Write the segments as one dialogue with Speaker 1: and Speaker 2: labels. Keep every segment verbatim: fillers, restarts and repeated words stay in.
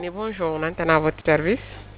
Speaker 1: Mais bonjour, on entend à votre service.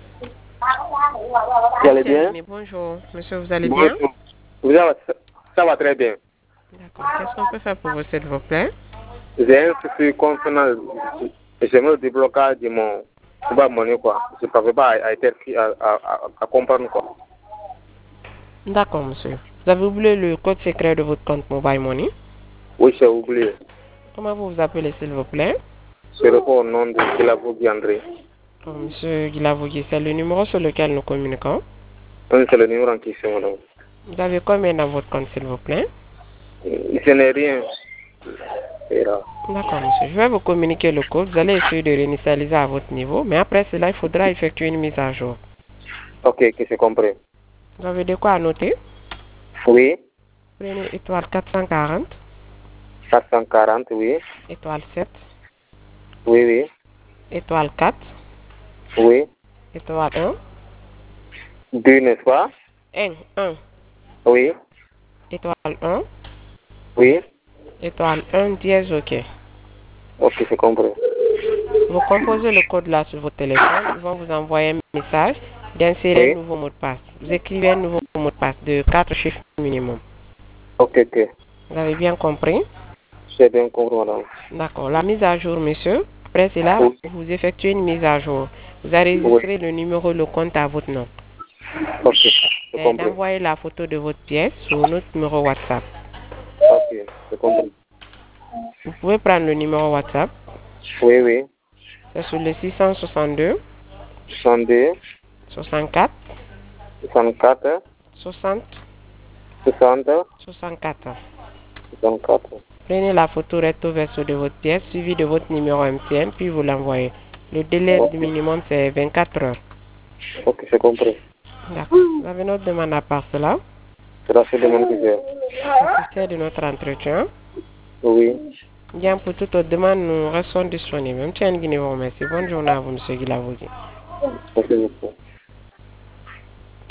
Speaker 2: Vous allez bien?
Speaker 1: Mais bonjour, monsieur, vous allez
Speaker 2: Bonjour.
Speaker 1: bien?
Speaker 2: Vous allez, ça va très bien.
Speaker 1: D'accord. Qu'est-ce qu'on peut faire pour vous, s'il vous plaît?
Speaker 2: J'ai un souci concernant. J'aimerais le déblocage de mon mobile money, quoi. Je ne parviens pas à, à, à, à, à comprendre, quoi.
Speaker 1: D'accord, monsieur. Vous avez oublié le code secret de votre compte Mobile Money?
Speaker 2: Oui, j'ai oublié.
Speaker 1: Comment vous vous appelez, s'il vous plaît?
Speaker 2: Je réponds au nom de Guilavogui André.
Speaker 1: Oh, monsieur Guilavogui, c'est le numéro sur lequel nous communiquons.
Speaker 2: Oui, c'est le numéro en question, madame.
Speaker 1: Vous avez combien dans votre compte, s'il vous plaît?
Speaker 2: Je n'ai rien.
Speaker 1: D'accord, monsieur. Je vais vous communiquer le code. Vous allez essayer de réinitialiser à votre niveau, mais après cela, il faudra effectuer une mise à jour.
Speaker 2: Ok, que j'ai compris.
Speaker 1: Vous avez de quoi noter?
Speaker 2: Oui.
Speaker 1: Prenez étoile quatre cent quarante.
Speaker 2: quatre cent quarante, oui.
Speaker 1: Étoile sept.
Speaker 2: Oui, oui.
Speaker 1: Étoile quatre.
Speaker 2: Oui.
Speaker 1: Étoile un.
Speaker 2: deux, n'est-ce pas?
Speaker 1: un. un.
Speaker 2: Oui.
Speaker 1: Étoile un.
Speaker 2: Oui.
Speaker 1: Étoile un dièse OK.
Speaker 2: Ok, j'ai compris.
Speaker 1: Vous composez le code là sur votre téléphone. Ils vont vous envoyer un message d'insérer
Speaker 2: Oui.
Speaker 1: un nouveau mot de passe. Vous écrivez un nouveau mot de passe de quatre chiffres minimum.
Speaker 2: Ok, ok.
Speaker 1: Vous avez bien compris?
Speaker 2: J'ai bien compris, madame.
Speaker 1: D'accord. La mise à jour, monsieur. Après cela,
Speaker 2: Oui.
Speaker 1: vous effectuez une mise à jour. Vous enregistrez le numéro, le compte à votre nom.
Speaker 2: Ok, j'ai
Speaker 1: Et
Speaker 2: compris.
Speaker 1: d'envoyer la photo de votre pièce sur notre numéro WhatsApp.
Speaker 2: Ok, j'ai compris.
Speaker 1: Vous pouvez prendre le numéro WhatsApp.
Speaker 2: Oui, oui.
Speaker 1: C'est sur le six cent soixante-deux,
Speaker 2: soixante-deux,
Speaker 1: soixante-quatre,
Speaker 2: soixante-quatre,
Speaker 1: soixante,
Speaker 2: soixante,
Speaker 1: soixante-quatre.
Speaker 2: soixante-quatre.
Speaker 1: Prenez la photo recto verso de votre pièce suivi de votre numéro M T N puis vous l'envoyez. Le délai
Speaker 2: Ok,
Speaker 1: du minimum c'est vingt-quatre heures.
Speaker 2: ok, j'ai compris.
Speaker 1: D'accord. Vous avez notre demande à part cela.
Speaker 2: C'est la seule demande que j'ai.
Speaker 1: C'est de notre entretien.
Speaker 2: Oui.
Speaker 1: Bien, pour toute autre demande, nous restons disponibles. Merci. Bonne journée à vous, monsieur Guilavogui.
Speaker 2: Merci beaucoup.